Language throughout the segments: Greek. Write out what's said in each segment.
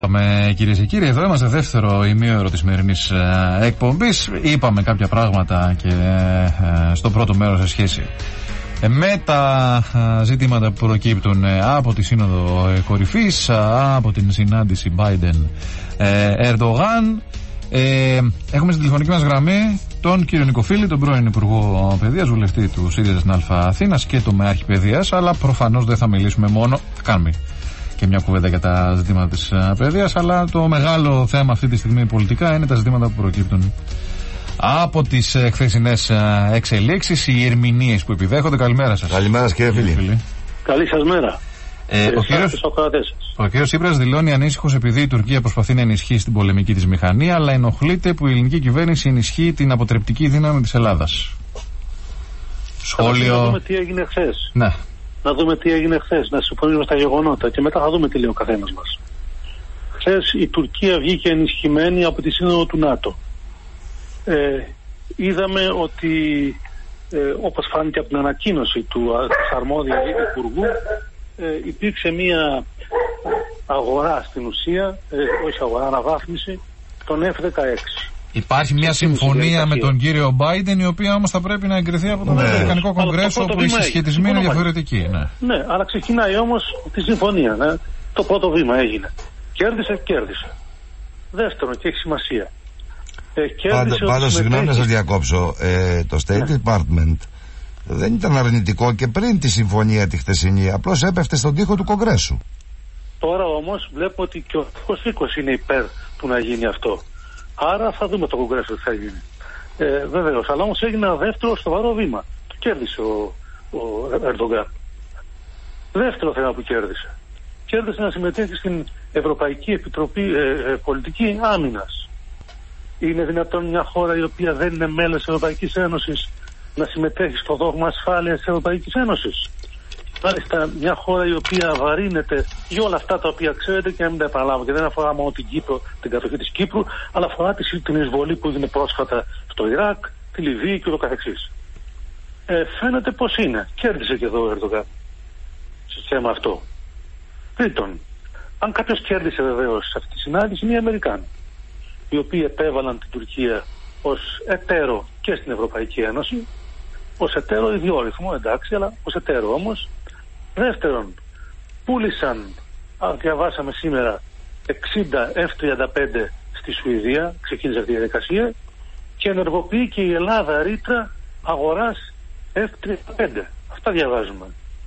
Κυρίες και κύριοι, εδώ είμαστε δεύτερο ημίωρο της σημερινής εκπομπής. Είπαμε κάποια πράγματα και στο πρώτο μέρος σε σχέση με τα ζητήματα που προκύπτουν από τη Σύνοδο Κορυφής, από την συνάντηση Biden-Ερντογάν. Έχουμε στην τηλεφωνική μας γραμμή τον κύριο Νικοφίλη, τον πρώην Υπουργό Παιδείας, βουλευτή του ΣΥΡΙΖΑ στην Α Αθήνας και το ΜΕΑΧ Παιδείας, αλλά προφανώς δεν θα μιλήσουμε μόνο, θα κάνουμε και μια κουβέντα για τα ζητήματα της παιδείας, αλλά το μεγάλο θέμα αυτή τη στιγμή πολιτικά είναι τα ζητήματα που προκύπτουν από τις χθεσινές εξελίξεις, οι ερμηνείες που επιδέχονται. Καλημέρα σας. Καλημέρα σας, κύριε φίλη. Καλή σας μέρα. Ο κύριος Τσίπρας δηλώνει ανήσυχος επειδή η Τουρκία προσπαθεί να ενισχύσει την πολεμική της μηχανή, αλλά ενοχλείται που η ελληνική κυβέρνηση ενισχύει την αποτρεπτική δύναμη της Ελλάδας. Σχόλιο. Να δούμε τι έγινε χθες. Ναι. Να δούμε τι έγινε χθες, να συμφωνήσουμε στα γεγονότα και μετά θα δούμε τι λέει ο καθένας μας. Χθες η Τουρκία βγήκε ενισχυμένη από τη Σύνοδο του ΝΑΤΟ. Είδαμε ότι όπως φάνηκε από την ανακοίνωση του αρμόδιου υπουργού, υπήρξε μια αγορά στην ουσία, όχι αγορά, αναβάθμιση των F-16. Υπάρχει μια συμφωνία με τον κύριο Biden, η οποία όμως θα πρέπει να εγκριθεί από το Αμερικανικό Κογκρέσο, όπου οι συσχετισμοί είναι διαφορετικοί. Ναι, αλλά ξεκινάει όμως τη συμφωνία. Ναι. Το πρώτο βήμα έγινε. Κέρδισε. Δεύτερον, και έχει σημασία. Πάντως, συγγνώμη να σας διακόψω, το State Department δεν ήταν αρνητικό και πριν τη συμφωνία τη χθεσινή, απλώς έπεφτε στον τοίχο του Κογκρέσου. Τώρα όμως βλέπω ότι και ο Κωστίκος είναι υπέρ του να γίνει αυτό. Άρα θα δούμε το Κογκρέσο τι θα γίνει. Βεβαίως, αλλά όμως έγινε ένα δεύτερο σοβαρό βήμα. Κέρδισε ο Ερντογκάν. Δεύτερο θέμα που κέρδισε. Κέρδισε να συμμετέχει στην Ευρωπαϊκή Επιτροπή Πολιτική Άμυνας. Είναι δυνατόν μια χώρα η οποία δεν είναι μέλος της Ευρωπαϊκής Ένωσης να συμμετέχει στο δόγμα ασφάλειας της Ευρωπαϊκής Ένωσης? Μάλιστα, μια χώρα η οποία βαρύνεται για όλα αυτά τα οποία ξέρετε και να μην τα επαναλάβω, και δεν αφορά μόνο την Κύπρο, την κατοχή της Κύπρου, αλλά αφορά την εισβολή που έγινε πρόσφατα στο Ιράκ, τη Λιβύη και ούτω καθεξής. Φαίνεται πως είναι. Κέρδισε και εδώ ο Ερντογκάν στο θέμα αυτό. Τρίτον, αν κάποιος κέρδισε βεβαίως σε αυτή τη συνάντηση, είναι οι Αμερικάνοι, οι οποίοι επέβαλαν την Τουρκία ως εταίρο και στην Ευρωπαϊκή Ένωση, ως εταίρο ιδιόρυθμο, εντάξει, αλλά ως εταίρο όμως. Δεύτερον, πούλησαν, διαβάσαμε σήμερα, 60 F-35 στη Σουηδία, ξεκίνησε αυτή η διαδικασία, και ενεργοποιεί και η Ελλάδα ρήτρα αγοράς F-35. Αυτά διαβάζουμε.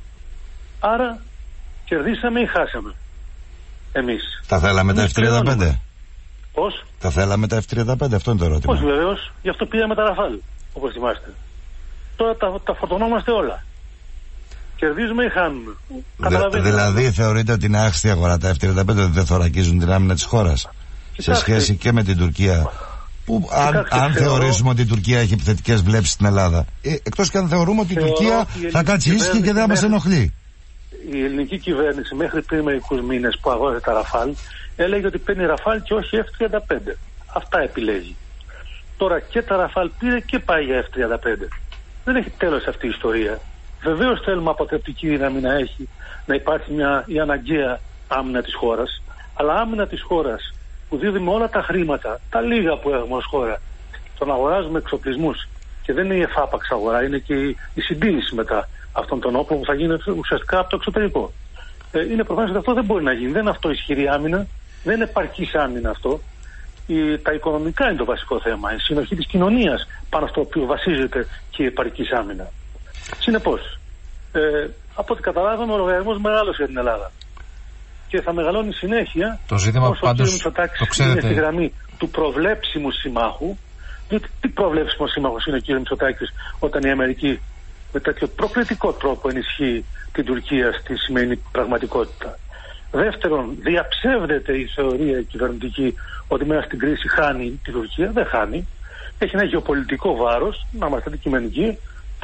Άρα, κερδίσαμε ή χάσαμε εμείς? Τα θέλαμε τα F-35. Πώς? Τα θέλαμε τα F-35, αυτό είναι το ερώτημα. Όχι βεβαίως, γι' αυτό πήγαμε τα Ραφάλ, όπως θυμάστε. Τώρα τα φορτωνόμαστε όλα. Κερδίζουμε ή χάνουμε? Δηλαδή θεωρείτε ότι είναι άχστη αγορά τα F-35, ότι δεν θωρακίζουν την άμυνα της χώρας? Σε σχέση και με την Τουρκία, που αν θεωρήσουμε ότι η Τουρκία έχει επιθετικές βλέψεις στην Ελλάδα, εκτός και αν θεωρούμε ότι η Τουρκία θα κάτσει ήσυχη και δεν θα μας ενοχλεί. Η ελληνική κυβέρνηση μέχρι πριν μερικούς μήνες που αγόρασε τα Ραφάλ έλεγε ότι παίρνει Ραφάλ και όχι F-35. Αυτά επιλέγει. Τώρα και τα Ραφάλ πήρε και πάει για F-35. Δεν έχει τέλος αυτή η ιστορία. Βεβαίως θέλουμε αποτρεπτική δύναμη να έχει, να υπάρχει η αναγκαία άμυνα της χώρας, αλλά άμυνα της χώρας που δίδουμε όλα τα χρήματα, τα λίγα που έχουμε ως χώρα, τον αγοράζουμε εξοπλισμούς, και δεν είναι η εφάπαξ αγορά, είναι και η συντήρηση μετά αυτών των όπλων που θα γίνει ουσιαστικά από το εξωτερικό. Είναι προφανές ότι αυτό δεν μπορεί να γίνει. Δεν είναι αυτό ισχυρή άμυνα, δεν είναι επαρκής άμυνα αυτό. Τα οικονομικά είναι το βασικό θέμα, η συνοχή της κοινωνίας πάνω στο οποίο βασίζεται και η επαρκής άμυνα. Συνεπώς, από ό,τι καταλάβαμε, ο λογαριασμός μεγάλος για την Ελλάδα και θα μεγαλώνει συνέχεια. Το ζήτημα όσο πάντως, ο κ. Μητσοτάκης είναι στη γραμμή του προβλέψιμου συμμάχου. Διότι τι προβλέψιμο σύμμαχος είναι ο κ. Μητσοτάκης όταν η Αμερική με τέτοιο προκλητικό τρόπο ενισχύει την Τουρκία στη σημερινή πραγματικότητα? Δεύτερον, διαψεύδεται η θεωρία κυβερνητική ότι μέσα στην κρίση χάνει τη Τουρκία. Δεν χάνει. Έχει ένα γεωπολιτικό βάρος, να είμαστε αντικειμενικοί,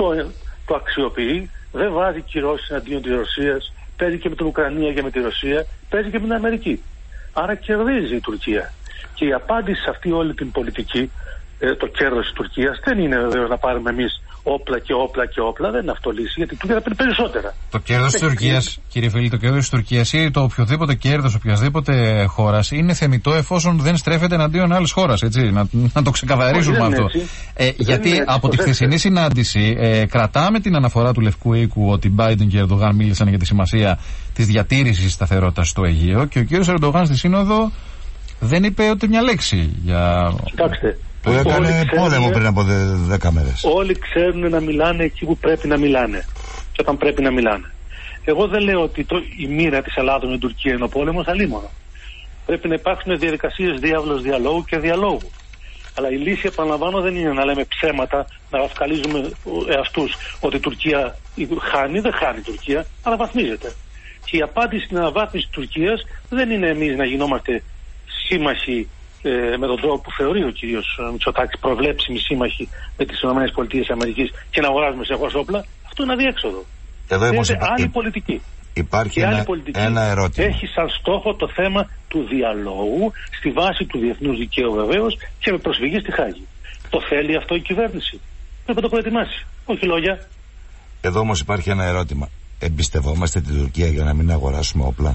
το αξιοποιεί, δεν βάζει κυρώσεις εναντίον της Ρωσίας, παίζει και με την Ουκρανία και με τη Ρωσία, παίζει και με την Αμερική. Άρα κερδίζει η Τουρκία. Και η απάντηση σε αυτή όλη την πολιτική, το κέρδος της Τουρκίας, δεν είναι βεβαίως να πάρουμε εμείς όπλα και όπλα και όπλα. Δεν είναι αυτό λύση, γιατί η Τουρκία θα παίρνει περισσότερα. Το κέρδος της Τουρκίας, κύριε Φίλη, το κέρδος της Τουρκίας ή το οποιοδήποτε κέρδος οποιασδήποτε χώρας είναι θεμιτό εφόσον δεν στρέφεται εναντίον άλλης χώρας. Έτσι, να το ξεκαθαρίσουμε αυτό. Γιατί από τη χθεσινή συνάντηση κρατάμε την αναφορά του Λευκού Οίκου ότι Biden και Ερντογάν μίλησαν για τη σημασία της διατήρησης σταθερότητας στο Αιγαίο και ο κύριος Ερντογάν στη Σύνοδο δεν είπε ούτε μια λέξη για. Κοιτάξτε. Που έκανε πόλεμο πριν από 10 μέρες. Όλοι ξέρουν να μιλάνε εκεί που πρέπει να μιλάνε και όταν πρέπει να μιλάνε. Εγώ δεν λέω ότι η μοίρα της Ελλάδος με την Τουρκία είναι ο πόλεμος, αλλήμωνο. Πρέπει να υπάρξουν διαδικασίες διάβλος διαλόγου και διαλόγου. Αλλά η λύση, επαναλαμβάνω, δεν είναι να λέμε ψέματα, να βαφκαλίζουμε εαυτούς ότι η Τουρκία χάνει. Δεν χάνει η Τουρκία, αλλά βαθμίζεται. Και η απάντηση στην αναβάθμιση της Τουρκίας δεν είναι εμείς να γινόμαστε σύμμαχοι με τον τρόπο που θεωρεί ο κύριος Μητσοτάκης, προβλέψιμοι σύμμαχοι με τις ΗΠΑ και να αγοράζουμε συνεχώς όπλα. Αυτό είναι αδιέξοδο. Εδώ άλλη πολιτική. Υπάρχει ένα ερώτημα. Έχει σαν στόχο το θέμα του διαλόγου στη βάση του διεθνούς δικαίου βεβαίως και με προσφυγή στη Χάγη. Το θέλει αυτό η κυβέρνηση. Πρέπει να το προετοιμάσει. Όχι λόγια. Εδώ όμως υπάρχει ένα ερώτημα. Εμπιστευόμαστε την Τουρκία για να μην αγοράσουμε όπλα?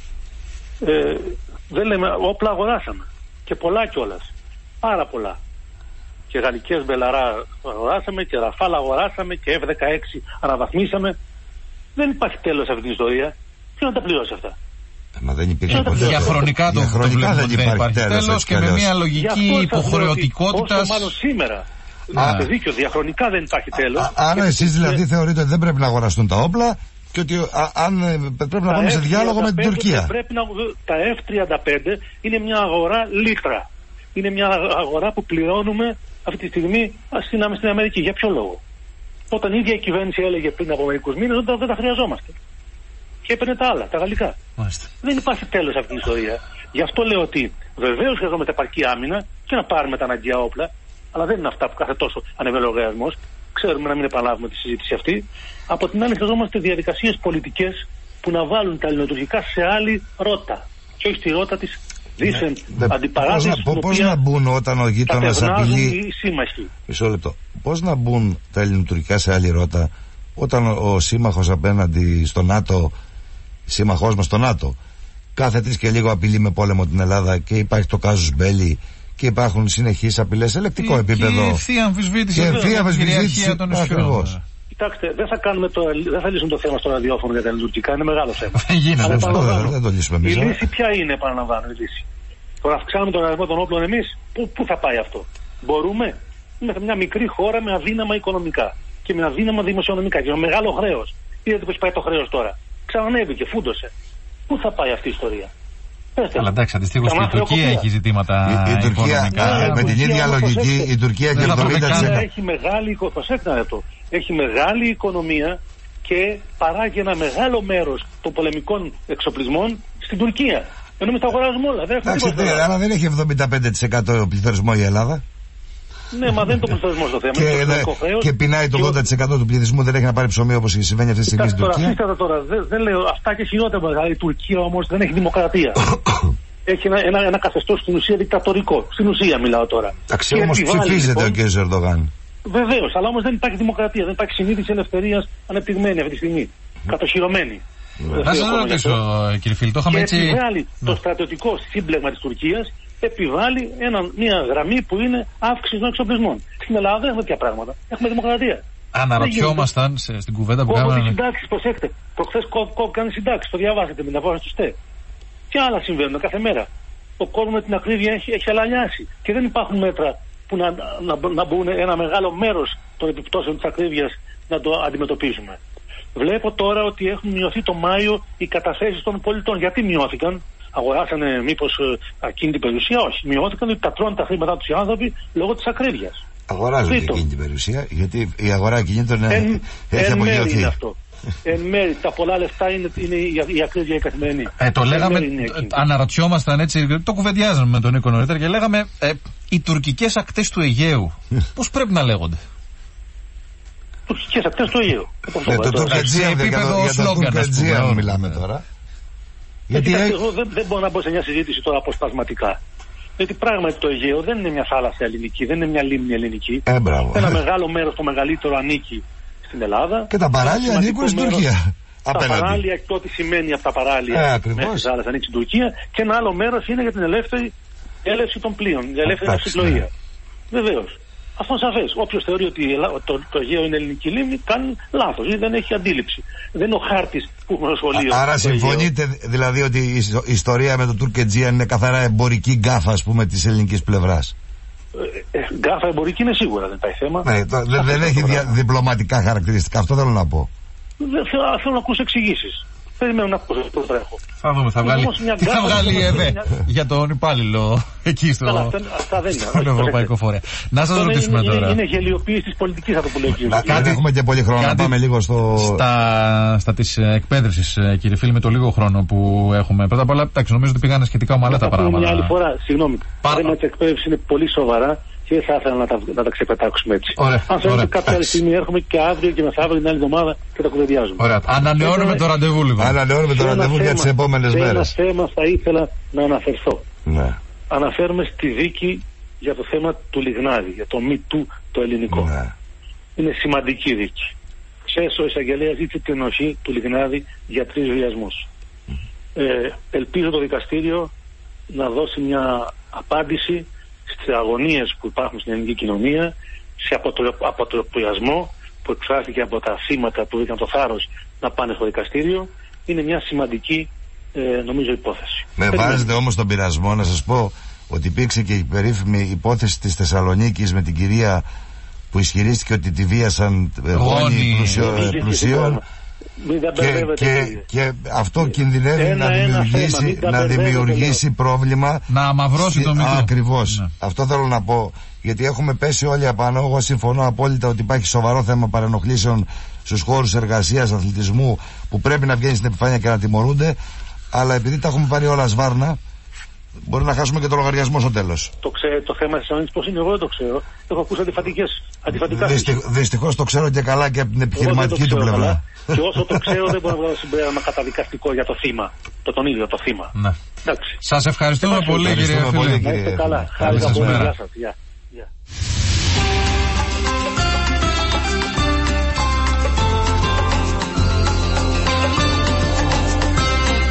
Δεν λέμε, όπλα αγοράσαμε. Και πολλά κιόλας. Πάρα πολλά. Και γαλλικές Μπελαρά αγοράσαμε και Ραφάλ αγοράσαμε και F-16 αναβαθμίσαμε. Δεν υπάρχει τέλος αυτή την ιστορία. Ποιο να τα πληρώσει αυτά? Μα δεν υπήρχε ποτέ. Διαχρονικά το βλέπουμε ότι δεν υπάρχει τέλος και με μια λογική υποχρεωτικότητα. Όσο μάλλον σήμερα. Έχετε δίκιο, διαχρονικά δεν υπάρχει τέλος. Άρα εσείς δηλαδή θεωρείτε ότι δεν πρέπει να αγοραστούν τα όπλα και ότι πρέπει να πάμε σε διάλογο με την Τουρκία? Τα F-35 είναι μια αγορά λίτρα. Είναι μια αγορά που πληρώνουμε αυτή τη στιγμή στην Αμερική. Για ποιο λόγο? Όταν η ίδια η κυβέρνηση έλεγε πριν από μερικούς μήνες ότι δεν τα χρειαζόμαστε. Και έπαιρνε τα άλλα, τα γαλλικά. Μάλιστα. Δεν υπάρχει τέλος αυτή η ιστορία. Γι' αυτό λέω ότι βεβαίως χρειαζόμαστε επαρκή άμυνα και να πάρουμε τα αναγκαία όπλα, αλλά δεν είναι αυτά που κάθε τόσο ανεβαίνει ο λογαριασμός. Ξέρουμε να μην επαναλάβουμε τη συζήτηση αυτή. Από την άλλη, χρειαζόμαστε διαδικασίες πολιτικές που να βάλουν τα ελληνοτουρκικά σε άλλη ρότα. Και όχι στη ρότα της δίθεν αντιπαράθεσης. Πώς να μπουν όταν ο γείτονας απειλεί. Μισό λεπτό. Πώς να μπουν τα ελληνοτουρκικά σε άλλη ρότα όταν ο σύμμαχος απέναντι στο ΝΑΤΟ, σύμμαχός μας στο ΝΑΤΟ, κάθε 3 και λίγο απειλεί με πόλεμο την Ελλάδα και υπάρχει το κάζους μπέλι και υπάρχουν συνεχείς απειλές σε ελεκτικό επίπεδο. Και ευθεία αμφισβήτηση των ισχυρών. Κοιτάξτε, δεν θα λύσουμε το θέμα στο ραδιόφωνο για τα ελληνοτουρκικά, είναι μεγάλο θέμα. Δεν γίνεται. Δεν το λύσουμε εμείς. Η λύση ποια είναι, επαναλαμβάνω, η λύση? Τώρα αυξάνουμε τον αριθμό των όπλων εμείς. Πού θα πάει αυτό? Μπορούμε? Είμαστε μια μικρή χώρα με αδύναμα οικονομικά και με αδύναμα δημοσιονομικά και με μεγάλο χρέος. Είδατε πώς πάει το χρέος τώρα? Ξανανέβηκε, φούντωσε. Πού θα πάει αυτή η ιστορία? Αλλά εντάξει, αντιστοίχως και η Τουρκία έχει ζητήματα οικονομικά. Με την ίδια λογική η Τουρκία έχει 70%. Έχει μεγάλη οικονομία και παράγει ένα μεγάλο μέρος των πολεμικών εξοπλισμών στην Τουρκία. Ενώ εμείς τα αγοράζουμε όλα. Αλλά δεν έχει 75% πληθωρισμό η Ελλάδα. Ναι, μα δεν είναι το πληθωρισμό στο θέμα. Και πεινάει το 80% του πληθυσμού, δεν έχει να πάρει ψωμί όπως συμβαίνει αυτή τη στιγμή στην Τουρκία. Τώρα, δεν λέω αυτά και χειρότερα. Η Τουρκία όμως δεν έχει δημοκρατία. Έχει ένα καθεστώς στην ουσία δικτατορικό. Στην ουσία μιλάω τώρα. Εντάξει, όμως ψηφίζεται ο κ. Ερντογάν. Βεβαίως, αλλά όμως δεν υπάρχει δημοκρατία. Δεν υπάρχει συνείδηση ελευθερίας ανεπτυγμένη αυτή τη γραμμή. Κατοχυρωμένη. Να σας ρωτήσω, κύριε Φίλη, το είχαμε έτσι. Επιβάλλει το στρατιωτικό σύμπλεγμα της Τουρκίας, επιβάλλει μια γραμμή που είναι αύξηση των εξοπλισμών. Στην Ελλάδα δεν έχουμε τέτοια πράγματα. Έχουμε δημοκρατία. Αναρωτιόμασταν στην κουβέντα που κάναμε. Κόβονται συντάξεις, προσέξτε. Προχθές κόβηκαν συντάξεις. Το διαβάσετε με την αβόρα του ΣΤΕ. Και άλλα συμβαίνουν κάθε μέρα. Ο κόσμος με την ακρίβεια έχει αλανιάσει. Και δεν υπάρχουν μέτρα που να μπουν ένα μεγάλο μέρος των επιπτώσεων της ακρίβειας να το αντιμετωπίσουμε. Βλέπω τώρα ότι έχουν μειωθεί το Μάιο οι καταθέσεις των πολιτών. Γιατί μειώθηκαν? Αγοράσανε μήπως ακίνητη περιουσία? Όχι. Μειώθηκαν ότι τα τρώνε τα χρήματά τους οι άνθρωποι λόγω της ακρίβειας. Αγοράζουν και ακίνητη περιουσία, γιατί η αγορά ακινήτων έχει απογειωθεί. Είναι αυτό. Εν μέρει, τα πολλά λεφτά είναι η ακρίβεια η καθημερινή. Το λέγαμε, αναρωτιόμασταν έτσι, το κουβεντιάζαμε με τον Νίκο νωρίτερα και λέγαμε οι τουρκικές ακτές του Αιγαίου πώς πρέπει να λέγονται? Τουρκικές ακτές του Αιγαίου. Το Τουρκατζίαν μιλάμε τώρα. Γιατί εγώ δεν μπορώ να μπω σε μια συζήτηση τώρα αποσπασματικά. Γιατί πράγματι το Αιγαίο δεν είναι μια θάλασσα ελληνική, δεν είναι μια λίμνη ελληνική. Ένα μεγάλο μέρος, το μεγαλύτερο, ανήκει στην Ελλάδα. Και τα παράλια ανήκουν στην Τουρκία. Τα παράλια, και ό,τι σημαίνει από τα παράλια μέχρι τη θάλασσα ανήκει στην Τουρκία. Και ένα άλλο μέρος είναι για την ελεύθερη έλευση των πλοίων, η ελεύθερη ναυσιπλοεία. Βεβαίως. Αυτό είναι σαφές. Όποιος θεωρεί ότι το Αιγαίο είναι ελληνική λίμνη, κάνει λάθος ή δεν έχει αντίληψη. Δεν είναι ο χάρτης που έχουμε στο σχολείο. Άρα συμφωνείτε δηλαδή ότι η ιστορία με το Τουρκετζίαν είναι καθαρά εμπορική γκάφα, ας πούμε, της ελληνικής πλευράς? Γκάφα εμπορική είναι σίγουρα, δεν υπάρχει θέμα. Ναι, δεν έχει διπλωματικά χαρακτηριστικά, αυτό θέλω να πω. Θέλω να ακούσω εξηγήσεις. Περιμένω να ακούσω πώς τρέχω. Θα δούμε, τι θα βγάλει η ΕΔΕ για τον υπάλληλο εκεί στο Ευρωπαϊκό Φορέα. Να σας ρωτήσουμε τώρα. Είναι γελιοποίηση της πολιτικής αυτό που λέει. Κάτι έχουμε και πολύ χρόνο να πάμε λίγο στα της εκπαίδευσης, κύριε φίλε, με το λίγο χρόνο που έχουμε. Πρώτα απ' όλα, νομίζω ότι πήγανε σχετικά ομαλά τα πράγματα. Μια άλλη φορά, συγγνώμη. Το θέμα της εκπαίδευσης είναι πολύ σοβαρά. Και θα ήθελα να τα ξεπετάξουμε έτσι. Αν θέλετε, κάποια άλλη στιγμή έρχομαι και αύριο και μεθαύριο την άλλη εβδομάδα και τα κουβεντιάζουμε. Ωραία. Ανανεώνουμε το ραντεβού λίγο. Ανανεώνουμε το ραντεβού για τις επόμενες μέρες. Σε ένα θέμα θα ήθελα να αναφερθώ. Ναι. Αναφέρουμε στη δίκη για το θέμα του Λιγνάδη, για το MeToo το ελληνικό. Ναι. Είναι σημαντική δίκη. Χθες ο εισαγγελέας ζήτησε την ενοχή του Λιγνάδη για 3 βιασμούς. Ελπίζω το δικαστήριο να δώσει μια απάντηση στις αγωνίες που υπάρχουν στην ελληνική κοινωνία, σε αποτροπιασμό που εκφράστηκε από τα θύματα που είχαν το θάρρος να πάνε στο δικαστήριο. Είναι μια σημαντική νομίζω υπόθεση. Με βάζετε όμως τον πειρασμό να σας πω ότι υπήρξε και η περίφημη υπόθεση της Θεσσαλονίκης με την κυρία που ισχυρίστηκε ότι τη βίασαν γόνοι πλουσίων. Και αυτό κινδυνεύει να δημιουργήσει πρόβλημα. Να αμαυρώσει το μικρό. Ακριβώς. Ναι. Αυτό θέλω να πω. Γιατί έχουμε πέσει όλοι απάνω. Εγώ συμφωνώ απόλυτα ότι υπάρχει σοβαρό θέμα παρενοχλήσεων στους χώρους εργασίας, αθλητισμού, που πρέπει να βγαίνει στην επιφάνεια και να τιμωρούνται. Αλλά επειδή τα έχουμε πάρει όλα σβάρνα, μπορεί να χάσουμε και το λογαριασμό στο τέλος. Το θέμα της Θεσσαλονίκης πώς είναι, εγώ δεν το ξέρω. Έχω ακούσει αντιφατικά. Δυστυχώς το ξέρω και καλά και από την επιχειρηματική του πλευρά. Και όσο το ξέρω δεν μπορώ να βγάλω συμπέρασμα καταδικαστικό για το θύμα. Τον ίδιο το θύμα. Ναι. Σας ευχαριστούμε πολύ, κύριε Φίλε. Να είστε καλά. Χάρηκα πολύ. Γεια σας.